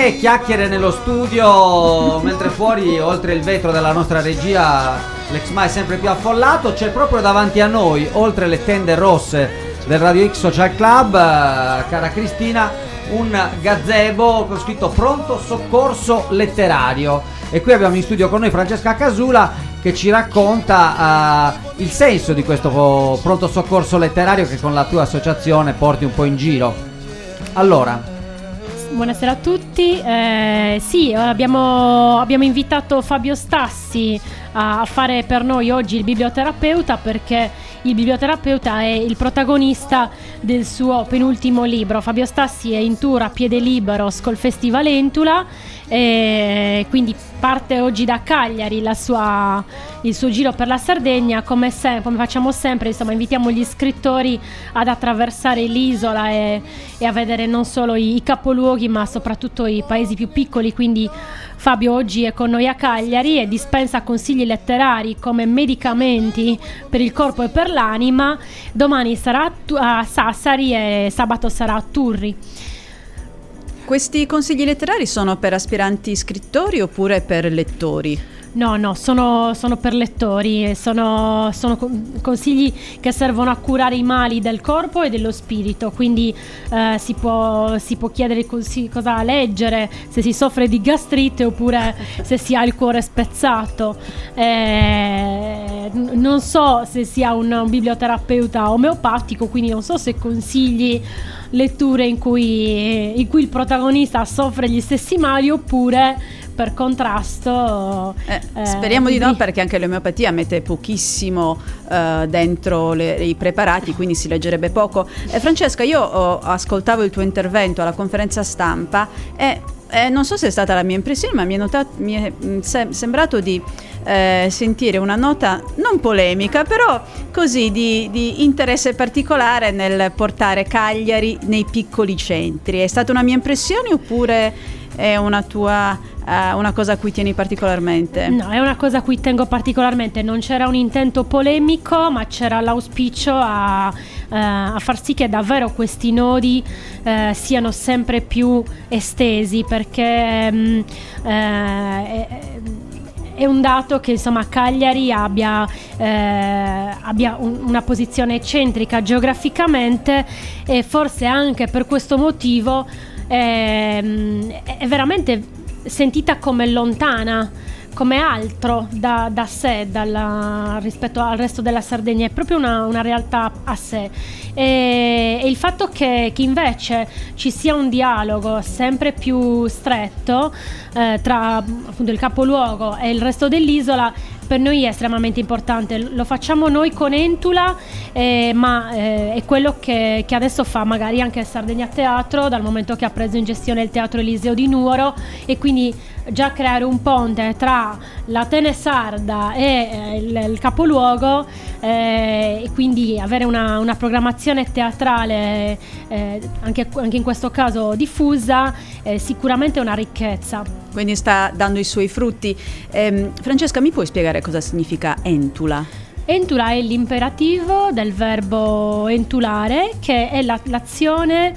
Che chiacchiere nello studio, mentre fuori, oltre il vetro della nostra regia, l'Exma è sempre più affollato. C'è proprio davanti a noi, oltre le tende rosse del Radio X Social Club, cara Cristina, un gazebo con scritto Pronto Soccorso Letterario. E qui abbiamo in studio con noi Francesca Casula, che ci racconta il senso di questo pronto soccorso letterario che con la tua associazione porti un po' in giro. Allora, buonasera a tutti. Sì, abbiamo invitato Fabio Stassi a fare per noi oggi il biblioterapeuta, perché il biblioterapeuta è il protagonista del suo penultimo libro. Fabio Stassi è in tour a piede libero col Festival Entula, quindi parte oggi da Cagliari il suo giro per la Sardegna. Come facciamo sempre, insomma, invitiamo gli scrittori ad attraversare l'isola e a vedere non solo i capoluoghi ma soprattutto i paesi più piccoli. Quindi Fabio oggi è con noi a Cagliari e dispensa consigli letterari come medicamenti per il corpo e per l'anima. Domani sarà a Sassari e sabato sarà a Turri. Questi consigli letterari sono per aspiranti scrittori oppure per lettori? No, sono per lettori, sono consigli che servono a curare i mali del corpo e dello spirito, quindi si può chiedere cosa leggere, se si soffre di gastrite oppure se si ha il cuore spezzato. Non so se sia un biblioterapeuta omeopatico, quindi non so se consigli letture in cui il protagonista soffre gli stessi mali oppure per contrasto. Speriamo di no, perché anche l'omeopatia mette pochissimo dentro i preparati, quindi si leggerebbe poco. Francesca, io ascoltavo il tuo intervento alla conferenza stampa e non so se è stata la mia impressione, ma mi è sembrato di sentire una nota non polemica, però così di interesse particolare nel portare Cagliari nei piccoli centri. È stata una mia impressione oppure è una tua una cosa a cui tieni particolarmente? No, è una cosa a cui tengo particolarmente. Non c'era un intento polemico, ma c'era l'auspicio a far sì che davvero questi nodi siano sempre più estesi, perché è un dato che insomma Cagliari abbia una posizione eccentrica geograficamente, e forse anche per questo motivo è veramente sentita come lontana, come altro da sé rispetto al resto della Sardegna. È proprio una realtà a sé, e il fatto che invece ci sia un dialogo sempre più stretto tra appunto il capoluogo e il resto dell'isola per noi è estremamente importante. Lo facciamo noi con Entula, ma è quello che adesso fa magari anche Sardegna Teatro, dal momento che ha preso in gestione il Teatro Eliseo di Nuoro, e quindi già creare un ponte tra l'Atene sarda e il capoluogo, e quindi avere una programmazione teatrale anche in questo caso diffusa, sicuramente è una ricchezza. Quindi sta dando i suoi frutti. Francesca, mi puoi spiegare cosa significa Entula? Entula è l'imperativo del verbo entulare, che è l'azione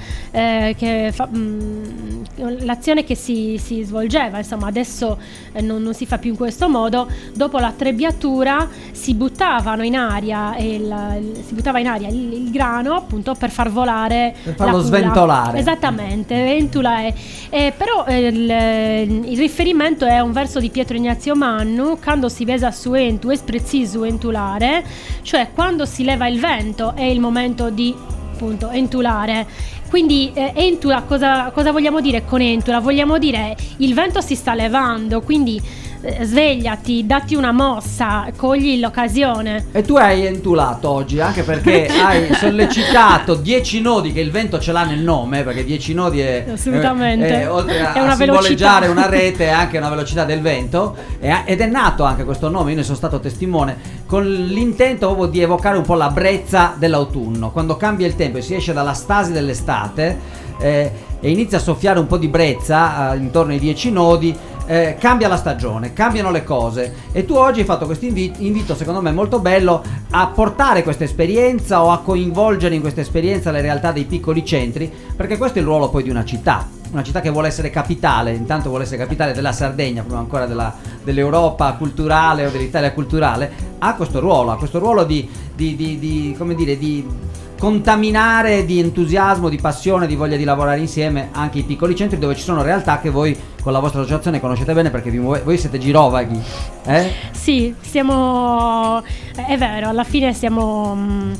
l'azione che si svolgeva. Insomma, adesso non si fa più in questo modo. Dopo la trebbiatura si buttava in aria il grano, appunto, per far volare, per farlo sventolare. Esattamente. Entula è però il riferimento è un verso di Pietro Ignazio Mannu: quando si vesa su entu es preciso entulare, cioè quando si leva il vento è il momento di, appunto, entulare. Quindi entula, cosa vogliamo dire con entula? Vogliamo dire il vento si sta levando, quindi svegliati, datti una mossa, cogli l'occasione. E tu hai entulato oggi, anche perché hai sollecitato 10 nodi, che il vento ce l'ha nel nome, perché 10 nodi è assolutamente oltre a una simboleggiare una rete, è anche una velocità del vento, ed è nato anche questo nome, io ne sono stato testimone, con l'intento proprio di evocare un po' la brezza dell'autunno, quando cambia il tempo e si esce dalla stasi dell'estate e inizia a soffiare un po' di brezza intorno ai 10 nodi. Cambia la stagione, cambiano le cose, e tu oggi hai fatto questo invito secondo me molto bello a portare questa esperienza o a coinvolgere in questa esperienza le realtà dei piccoli centri, perché questo è il ruolo poi di una città. una città che vuole essere capitale, intanto vuole essere capitale della Sardegna, prima ancora dell'Europa culturale o dell'Italia culturale, ha questo ruolo di come dire, di contaminare di entusiasmo, di passione, di voglia di lavorare insieme anche i piccoli centri, dove ci sono realtà che voi con la vostra associazione conoscete bene, perché voi siete girovaghi, eh? Sì, è vero, alla fine siamo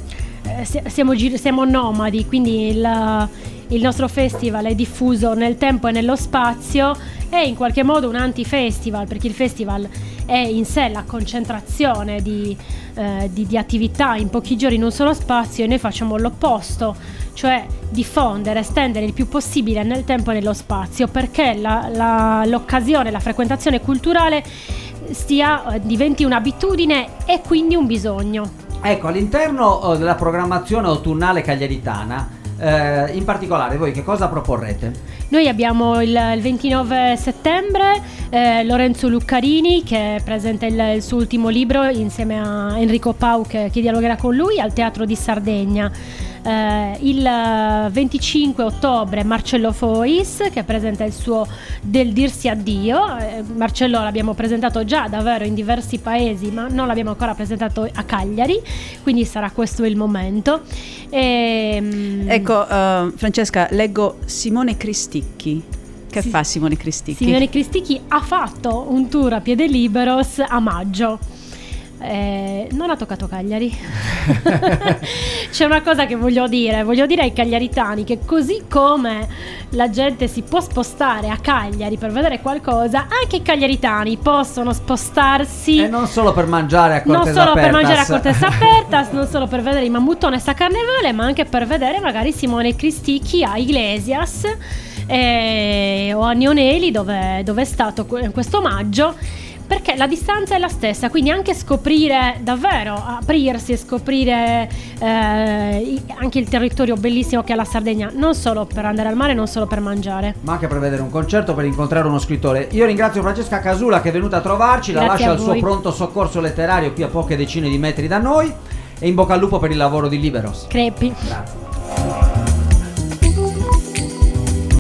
nomadi, quindi il nostro festival è diffuso nel tempo e nello spazio, è in qualche modo un anti-festival, perché il festival è in sé la concentrazione di attività in pochi giorni in un solo spazio, e noi facciamo l'opposto, cioè diffondere, estendere il più possibile nel tempo e nello spazio, perché l'occasione, la frequentazione culturale diventi un'abitudine e quindi un bisogno. Ecco, all'interno della programmazione autunnale cagliaritana, in particolare voi che cosa proporrete? Noi abbiamo il 29 settembre Lorenzo Luccarini, che presenta il suo ultimo libro insieme a Enrico Pau, che dialogherà con lui al Teatro di Sardegna. Il 25 ottobre Marcello Fois, che presenta il suo Del dirsi addio. Marcello l'abbiamo presentato già davvero in diversi paesi, ma non l'abbiamo ancora presentato a Cagliari, quindi sarà questo il momento. Ecco, Francesca, leggo Simone Cristicchi. Che fa Simone Cristicchi? Simone Cristicchi ha fatto un tour a piede liberos a maggio. Non ha toccato Cagliari. C'è una cosa che voglio dire ai cagliaritani, che così come la gente si può spostare a Cagliari per vedere qualcosa, anche i cagliaritani possono spostarsi, e non solo per mangiare a Cortes Apertas, non solo per vedere i Mammutones a Carnevale, ma anche per vedere magari Simone Cristicchi a Iglesias o a Nioneli, dove è stato questo maggio, perché la distanza è la stessa, quindi anche scoprire davvero, aprirsi e scoprire anche il territorio bellissimo che è la Sardegna, non solo per andare al mare, non solo per mangiare, ma anche per vedere un concerto, per incontrare uno scrittore. Io ringrazio Francesca Casula che è venuta a trovarci, la lascia al suo pronto soccorso letterario qui a poche decine di metri da noi, e in bocca al lupo per il lavoro di Liberos. Crepi. Grazie.